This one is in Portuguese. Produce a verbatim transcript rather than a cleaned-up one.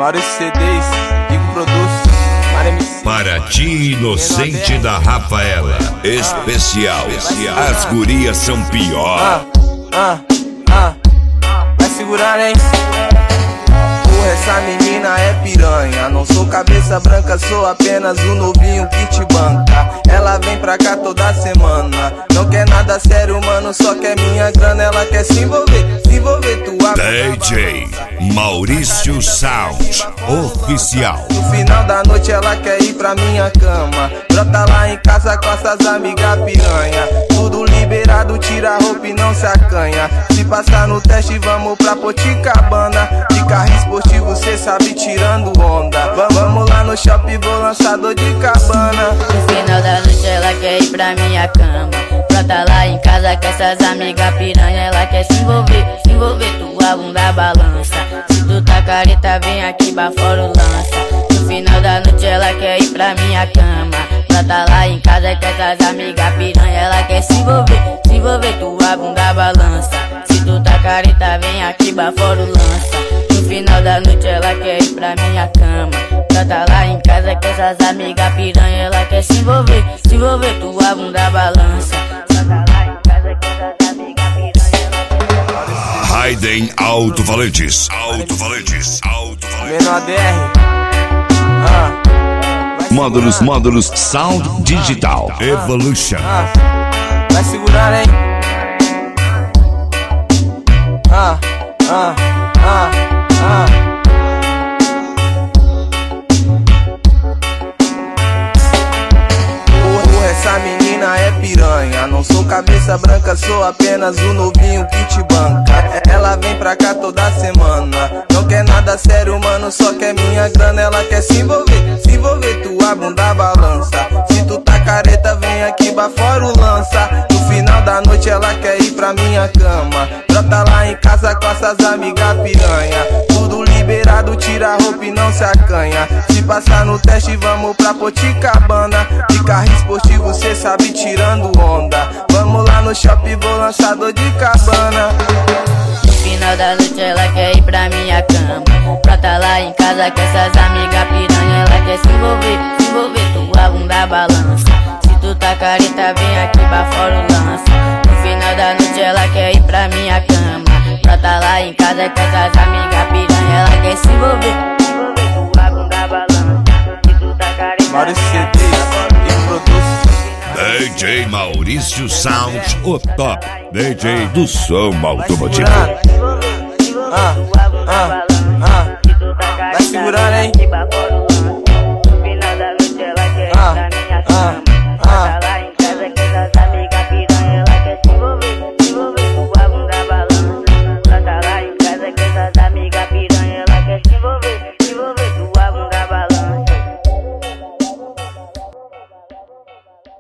Maurício C Ds, Digo Produtos, para ti, inocente da Rafaela. Especial, as gurias são pior. Ah, ah, ah, vai segurar, hein? Porra, essa menina é piranha. Não sou cabeça branca, sou apenas um novinho que te banca. Ela vem pra cá toda semana. Não quer nada sério, mano, só quer minha grana. Ela quer se envolver, se envolver tua. D J Maurício Sound Oficial. No final da noite ela quer ir pra minha cama. Brota lá em casa com essas amigas piranha. Tudo liberado, tira a roupa e não se acanha. Se passar no teste, vamos pra Poticabana. De carro esportivo, cê sabe, tirando onda. Vamos lá no shopping, vou lançar dor de cabana. No final da noite ela quer ir pra minha cama. Brota lá em casa com essas amigas piranha. Ela quer se envolver, se envolver, tua bunda balança. Se tu tá careta, vem aqui pra fora o lança. No final da noite ela quer ir pra minha cama. Brota lá em casa com essas amigas piranha. Ela quer se envolver, se envolver, tua bunda balança. Se tu tá careta, vem aqui pra fora o lança. No final da noite ela quer ir pra minha cama. Brota lá em casa com essas amigas piranha. Ela quer se envolver, se envolver, tua bunda balança. Brota lá em casa com essas amigas piranha. Raiden Alto-Falantes, Alto-Falantes, Alto-Falantes. Menor D R. Ah. Módulos, módulos, Sound Digital Evolution. Ah. Vai segurar, hein? Ah, ah, ah, ah. Porra, essa menina é piranha. Não sou cabeça branca, sou apenas um novinho que te banca. Ela vem pra cá toda semana. Não quer nada sério, mano, só quer minha grana. Ela quer se envolver, se envolver, tua bunda balança. Se tu tá careta, vem aqui pra fora o lança. No final da noite ela quer ir pra minha cama. Brota lá em casa com essas amigas piranha. Tudo liberado, tira a roupa e não se acanha. Se passar no teste, vamos pra Poticabana. De carro esportivo, cê sabe, tirando onda. Vamos lá no shopping, vou lançar dor de cabana. No final da noite ela quer ir pra minha cama. Brota lá em casa com essas amigas piranha. Ela quer se envolver, se envolver, tua bunda balança. Se tu tá careta, vem aqui pra fora o lança. No final da noite ela quer ir pra minha cama. Brota lá em casa com essas amigas piranha. Ela quer se envolver, se envolver, tua bunda balança. Se tu tá careta, Maurício C Ds, Digo Produtos. D J Maurício Sound, o top D J do som automotivo. Ah, ah, ah. Vai segurar, hein?